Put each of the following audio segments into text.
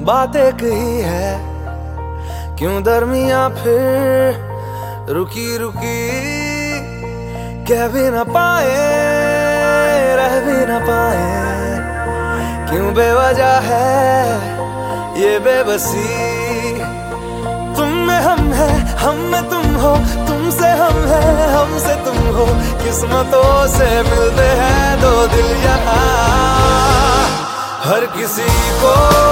बात एक ही है, क्यों दरमिया फिर रुकी रुकी, कह भी न पाए रह भी न पाए, क्यों बेवजह है ये बेबसी। तुम में हम है, हम में तुम हो, तुमसे हम है, हमसे तुम हो, किस्मतों से मिलते हैं दो दिल यहाँ। हर किसी को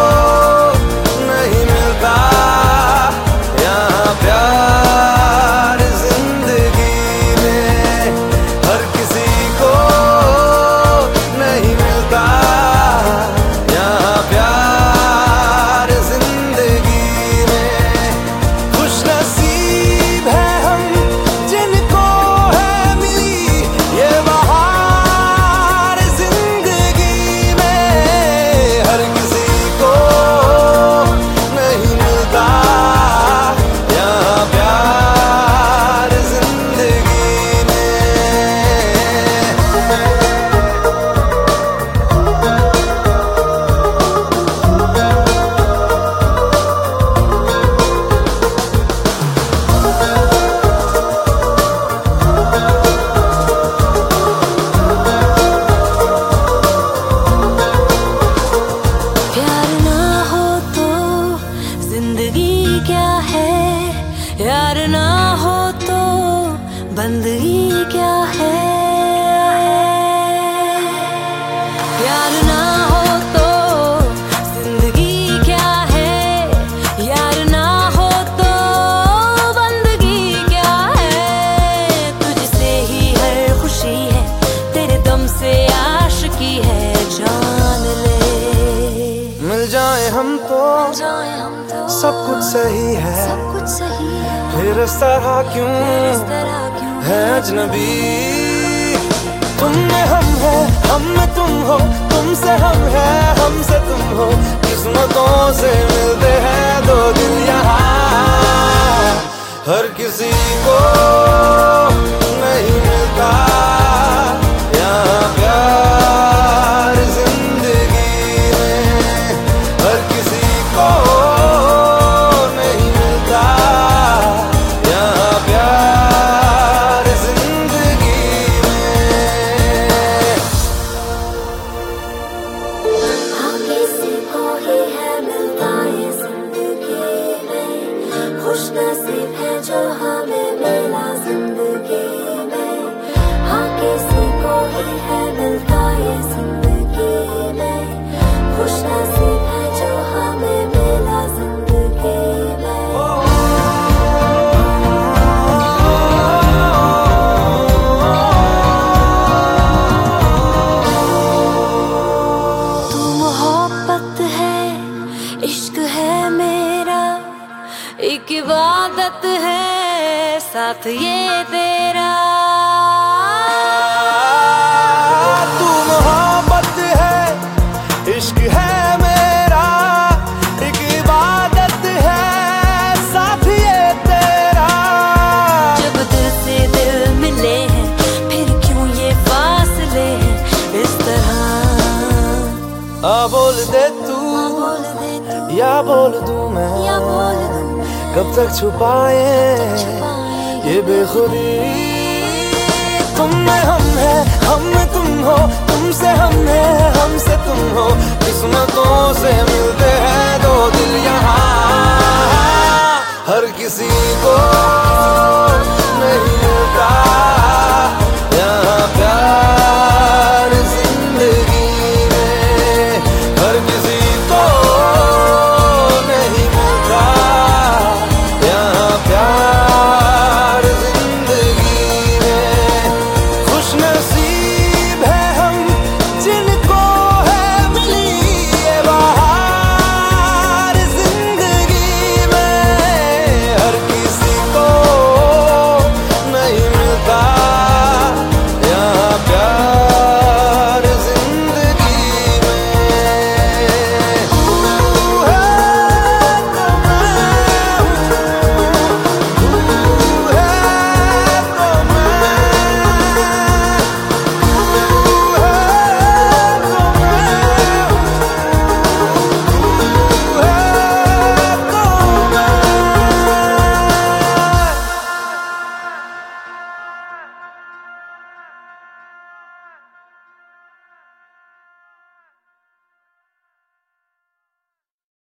नहीं मिलता यहाँ प्यार जिंदगी में, हर किसी को नहीं मिलता यहाँ प्यार जिंदगी में। खुश नसीब है हम जिनको है मिली ये बहार जिंदगी में, हर किसी को नहीं मिलता यहाँ प्यार जिंदगी में। प्यार ना हो तो जिंदगी क्या है, यार ना हो तो बंदगी क्या है। प्यार ना हो तो जिंदगी क्या है, यार ना हो तो बंदगी क्या है। तुझसे ही हर खुशी है, तेरे दम से आशिकी है, जान ले। मिल जाए हम तो सब कुछ सही है, सब कुछ सही है, फिर इस तरह क्यों है अजनबी। तुम में हम है, हम में तुम हो, तुमसे हम है, हमसे तुम हो, किस्मतों से मिलते हैं दो दिल यहाँ। हर किसी को नहीं मिलता यहाँ प्यार जिंदगी में, हर किसी को नहीं मिलता यहाँ प्यार जिंदगी में। हाँ किसी को ही है मिलता ये जिंदगी में, खुश नसीब है जो हमें मिला जिंदगी में। हाँ किसी को ही है मिलता ये जिंदगी में, खुश नसीब है जो हमें मिला जिंदगी में। तू मोहब्बत है, इश्क है मेरा, एक इबादत है साथ ये तेरा। तू मोहब्बत है, इश्क है मेरा, एक इबादत है साथ ये तेरा। जब दिल से दिल मिले हैं, फिर क्यों ये फासले हैं इस तरह। बोल दे तू बोल दे तू या बोल दूं मैं, या बोल दूं मैं, कब तक छुपाए ये बेखुदी। तुम में हम है, हम में तुम हो, तुमसे हम है, हमसे तुम हो, किस्मतों से मिलते हैं दो दिल यहाँ। हर किसी को नहीं मिलता